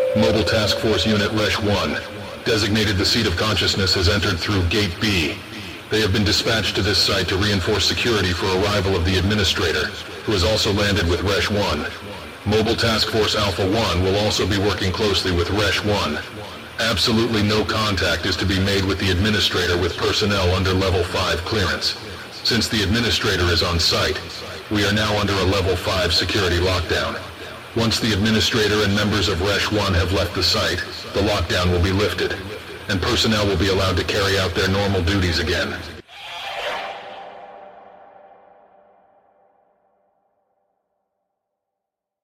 Mobile Task Force Unit Resh-1, designated the seat of consciousness, has entered through Gate B. They have been dispatched to this site to reinforce security for arrival of the Administrator, who has also landed with Resh-1. Mobile Task Force Alpha-1 will also be working closely with Resh-1. Absolutely no contact is to be made with the Administrator with personnel under Level 5 clearance. Since the Administrator is on site, we are now under a Level 5 security lockdown. Once the Administrator and members of Resh-1 have left the site, the lockdown will be lifted, and personnel will be allowed to carry out their normal duties again.